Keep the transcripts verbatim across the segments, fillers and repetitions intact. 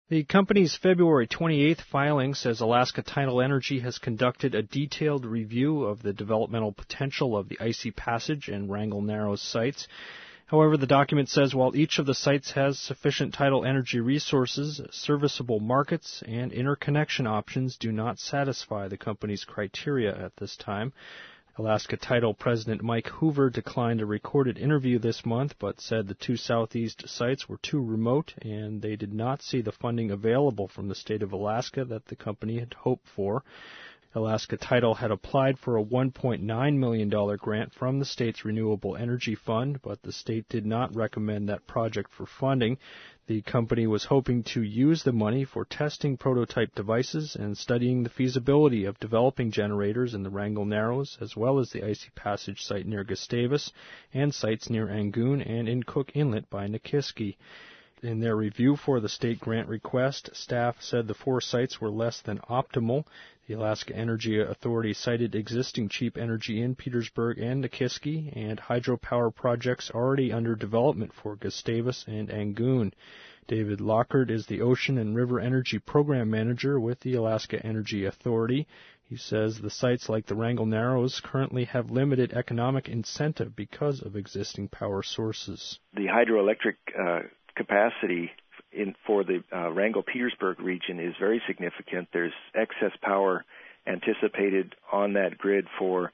The company's February twenty-eighth filing says Alaska Tidal Energy has conducted a detailed review of the developmental potential of the Icy Passage and Wrangell Narrows sites. However, the document says while each of the sites has sufficient tidal energy resources, serviceable markets, and interconnection options do not satisfy the company's criteria at this time. Alaska Tidal President Mike Hoover declined a recorded interview this month, but said the two southeast sites were too remote and they did not see the funding available from the state of Alaska that the company had hoped for. Alaska Tidal had applied for a one point nine million dollars grant from the state's Renewable Energy Fund, but the state did not recommend that project for funding. The company was hoping to use the money for testing prototype devices and studying the feasibility of developing generators in the Wrangell Narrows, as well as the Icy Passage site near Gustavus and sites near Angoon and in Cook Inlet by Nikiski. In their review for the state grant request, staff said the four sites were less than optimal. The Alaska Energy Authority cited existing cheap energy in Petersburg and Nikiski and hydropower projects already under development for Gustavus and Angoon. David Lockard is the Ocean and River Energy Program Manager with the Alaska Energy Authority. He says the sites like the Wrangell Narrows currently have limited economic incentive because of existing power sources. The hydroelectric uh, capacity in, for the uh, Wrangell-Petersburg region is very significant. There's excess power anticipated on that grid for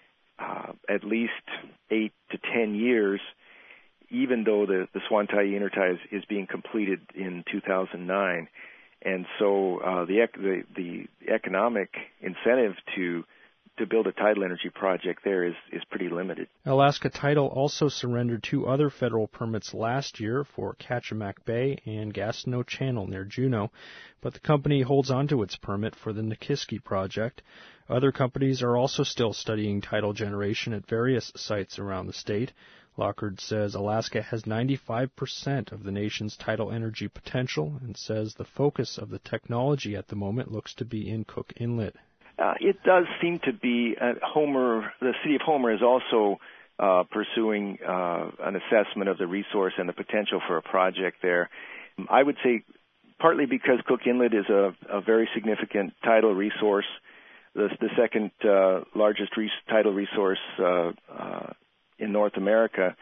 uh, at least eight to ten years, even though the, the Swantai intertie is, is being completed in two thousand nine. And so uh, the, the the economic incentive to to build a tidal energy project there is, is pretty limited. Alaska Tidal also surrendered two other federal permits last year for Kachemak Bay and Gastineau Channel near Juneau, but the company holds on to its permit for the Nikiski project. Other companies are also still studying tidal generation at various sites around the state. Lockard says Alaska has ninety-five percent of the nation's tidal energy potential and says the focus of the technology at the moment looks to be in Cook Inlet. Uh, it does seem to be, uh, Homer, the city of Homer is also uh, pursuing uh, an assessment of the resource and the potential for a project there. I would say partly because Cook Inlet is a, a very significant tidal resource, the, the second uh, largest re- tidal resource uh, uh, in North America,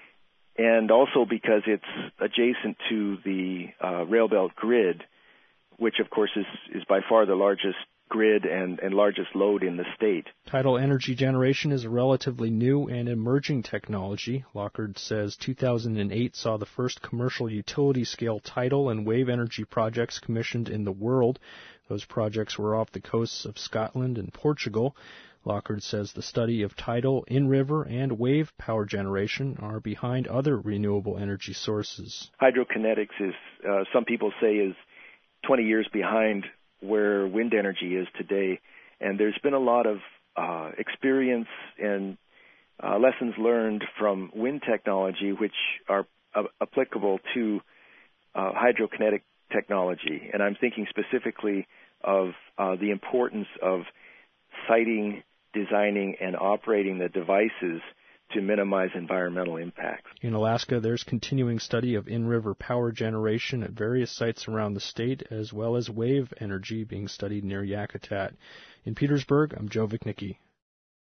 and also because it's adjacent to the uh, rail belt grid, which of course is, is by far the largest grid and, and largest load in the state. Tidal energy generation is a relatively new and emerging technology. Lockard says two thousand eight saw the first commercial utility-scale tidal and wave energy projects commissioned in the world. Those projects were off the coasts of Scotland and Portugal. Lockard says the study of tidal, in-river, and wave power generation are behind other renewable energy sources. Hydrokinetics is, uh, some people say, is twenty years behind where wind energy is today, and there's been a lot of uh, experience and uh, lessons learned from wind technology which are uh, applicable to uh, hydrokinetic technology. And I'm thinking specifically of uh, the importance of siting, designing, and operating the devices to minimize environmental impacts. In Alaska, there's continuing study of in-river power generation at various sites around the state, as well as wave energy being studied near Yakutat. In Petersburg, I'm Joe Vichnicki.